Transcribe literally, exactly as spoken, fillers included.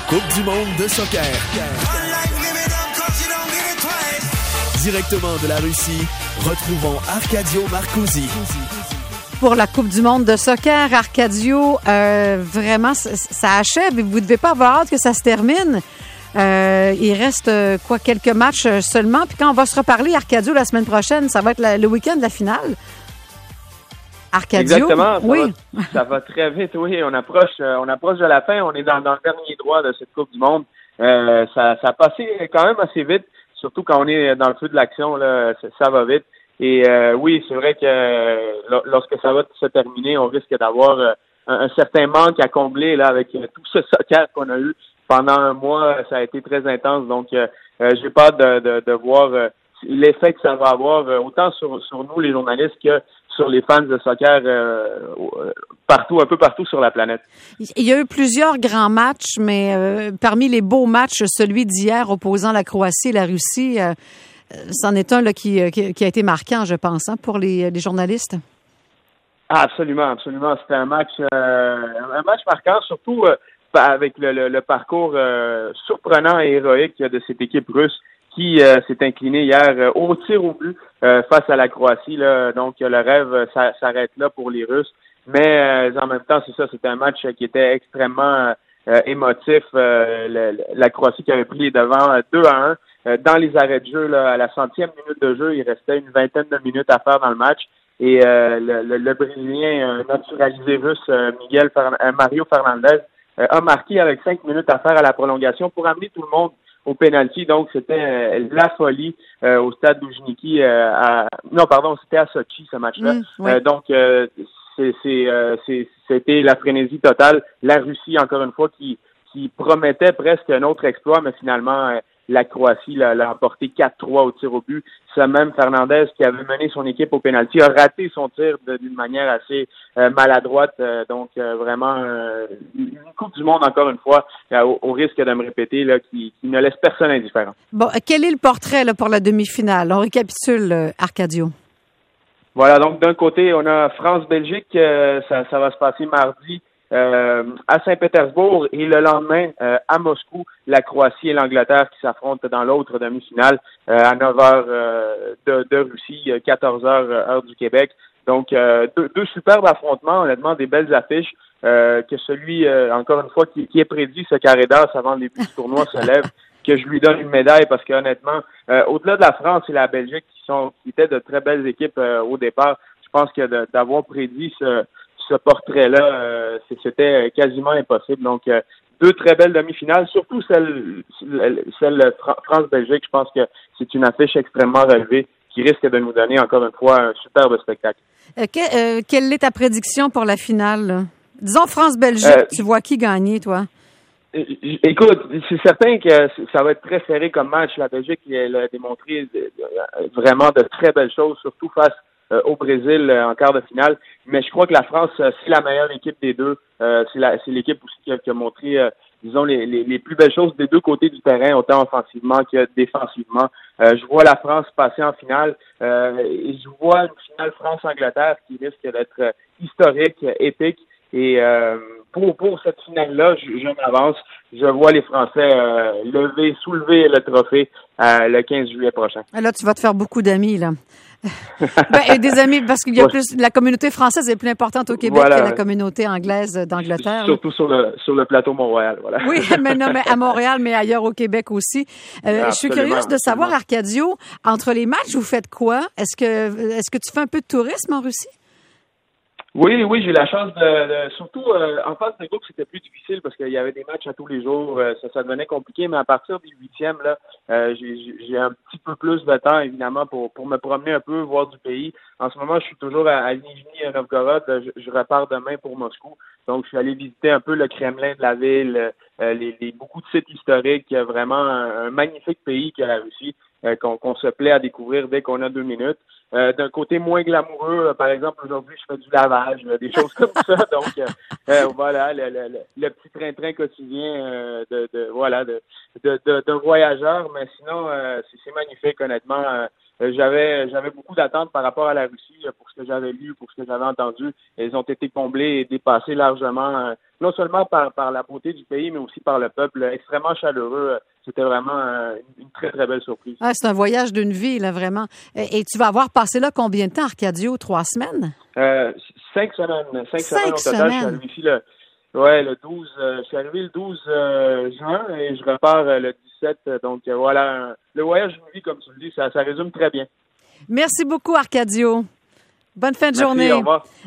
Coupe du monde de soccer. Directement de la Russie, retrouvons Arcadio Marcusi. Pour la Coupe du monde de soccer, Arcadio, euh, vraiment, ça, ça achève et vous ne devez pas avoir hâte que ça se termine. Euh, il reste, euh, quoi, quelques matchs seulement. Puis quand on va se reparler, Arcadio, la semaine prochaine, ça va être la, le week-end de la finale. Arcadio, Exactement. Ça oui. Va, ça va très vite, oui. On approche, euh, on approche de la fin. On est dans, dans le dernier droit de cette Coupe du monde. Euh, ça, ça a passé quand même assez vite, surtout quand on est dans le feu de l'action. Là, ça, ça va vite. Et euh, oui, c'est vrai que euh, lorsque ça va se terminer, on risque d'avoir euh, un, un certain manque à combler là avec euh, tout ce soccer qu'on a eu pendant un mois. Ça a été très intense. Donc, euh, euh, j'ai pas hâte de, de, de voir euh, l'effet que ça va avoir euh, autant sur, sur nous, les journalistes, que sur les fans de soccer euh, partout, un peu partout sur la planète. Il y a eu plusieurs grands matchs, mais euh, parmi les beaux matchs, celui d'hier opposant la Croatie et la Russie, euh, c'en est un là, qui, qui, qui a été marquant, je pense, hein, pour les, les journalistes. Ah, absolument, absolument. C'était un match, euh, un match marquant, surtout euh, avec le, le, le parcours euh, surprenant et héroïque de cette équipe russe qui euh, s'est inclinée hier euh, au tir au but euh, face à la Croatie. Là. Donc, le rêve ça, s'arrête là pour les Russes. Mais euh, en même temps, c'est ça, c'était un match qui était extrêmement euh, émotif. Euh, le, la Croatie qui avait pris les devants euh, deux à un. Euh, dans les arrêts de jeu, là, à la centième minute de jeu, il restait une vingtaine de minutes à faire dans le match. Et euh, le, le, le Brésilien euh, naturalisé russe, euh, Miguel Fer- euh, Mario Fernandez, euh, a marqué avec cinq minutes à faire à la prolongation pour amener tout le monde au penalty. Donc, c'était euh, la folie euh, au stade Loujniki. Euh, à... Non, pardon, c'était à Sochi, ce match-là. Mmh, oui. euh, donc, euh, c'est, c'est, euh, c'est, c'était la frénésie totale. La Russie, encore une fois, qui, qui promettait presque un autre exploit, mais finalement... Euh, la Croatie l'a, l'a emporté quatre trois au tir au but. Ce même Fernandez, qui avait mené son équipe au pénalty, a raté son tir de, d'une manière assez euh, maladroite. Euh, donc, euh, vraiment, euh, une Coupe du monde, encore une fois, euh, au, au risque de me répéter, là, qui, qui ne laisse personne indifférent. Bon, quel est le portrait là, pour la demi-finale? On récapitule, euh, Arcadio. Voilà, donc d'un côté, on a France-Belgique. Euh, ça, ça va se passer mardi. Euh, à Saint-Pétersbourg et le lendemain euh, à Moscou, la Croatie et l'Angleterre qui s'affrontent dans l'autre demi-finale euh, à neuf heures euh, de, de Russie, quatorze heures heure du Québec. Donc euh, deux, deux superbes affrontements, honnêtement des belles affiches. Euh, que celui, euh, encore une fois, qui, qui est prédit ce carré d'as avant le début du tournoi se lève, que je lui donne une médaille parce que honnêtement, euh, au-delà de la France et la Belgique qui sont qui étaient de très belles équipes euh, au départ, je pense que de, d'avoir prédit ce ce portrait-là, euh, c'était quasiment impossible. Donc, euh, deux très belles demi-finales, surtout celle, celle France-Belgique. Je pense que c'est une affiche extrêmement relevée qui risque de nous donner, encore une fois, un superbe spectacle. Euh, que, euh, quelle est ta prédiction pour la finale? Là? Disons France-Belgique, Euh, tu vois qui gagner, toi? Écoute, c'est certain que ça va être très serré comme match. La Belgique elle a démontré vraiment de très belles choses, surtout face Euh, au Brésil euh, en quart de finale. Mais je crois que la France, euh, c'est la meilleure équipe des deux. Euh, c'est, la, c'est l'équipe aussi qui a, qui a montré, euh, disons, les, les, les plus belles choses des deux côtés du terrain, autant offensivement que défensivement. Euh, je vois la France passer en finale. Euh, et je vois une finale France-Angleterre qui risque d'être euh, historique, épique. Et euh, pour, pour cette finale-là, je, je m'avance. Je vois les Français euh, lever, soulever le trophée euh, le quinze juillet prochain. Là, tu vas te faire beaucoup d'amis, là. Ben, des amis, parce qu'il y a ouais. plus, la communauté française est plus importante au Québec voilà. que la communauté anglaise d'Angleterre. Surtout sur le, sur le plateau Mont-Royal, voilà. Oui, mais non, mais à Montréal, mais ailleurs au Québec aussi. Euh, je suis curieuse de savoir, Arcadio, entre les matchs, vous faites quoi? Est-ce que, est-ce que tu fais un peu de tourisme en Russie? Oui, oui, j'ai eu la chance de, de surtout euh, en phase de groupe, c'était plus difficile parce qu'il y avait des matchs à tous les jours, euh, ça, ça devenait compliqué, mais à partir du huitième, là, euh, j'ai, j'ai un petit peu plus de temps, évidemment, pour, pour me promener un peu, voir du pays. En ce moment, je suis toujours à, à Nijni Novgorod, je, je repars demain pour Moscou, donc je suis allé visiter un peu le Kremlin de la ville, euh, les, les beaucoup de sites historiques, vraiment un, un magnifique pays que la Russie, euh, qu'on, qu'on se plaît à découvrir dès qu'on a deux minutes. Euh, d'un côté moins glamoureux, euh, par exemple, aujourd'hui, je fais du lavage, euh, des choses comme ça. Donc, euh, euh, voilà, le, le, le, le petit train-train quotidien euh, de, de voilà de, de, de, de voyageurs. Mais sinon, euh, c'est, c'est magnifique, honnêtement. Euh, euh, j'avais j'avais beaucoup d'attentes par rapport à la Russie euh, pour ce que j'avais lu, pour ce que j'avais entendu. Elles ont été comblées et dépassées largement, euh, non seulement par, par la beauté du pays, mais aussi par le peuple euh, extrêmement chaleureux. C'était vraiment euh, une très, très belle surprise. Ah, c'est un voyage d'une vie, là, vraiment. Et, et tu vas avoir passé là combien de temps, Arcadio? Trois semaines? Euh, cinq semaines. Cinq, Cinq semaines au total. semaines. Je suis arrivé ici le, ouais, le douze. Euh, je suis arrivé le douze euh, juin et je repars euh, le dix-sept. Donc euh, voilà, le voyage d'une vie, comme tu le dis, ça, ça résume très bien. Merci beaucoup, Arcadio. Bonne fin de Merci, journée. au revoir.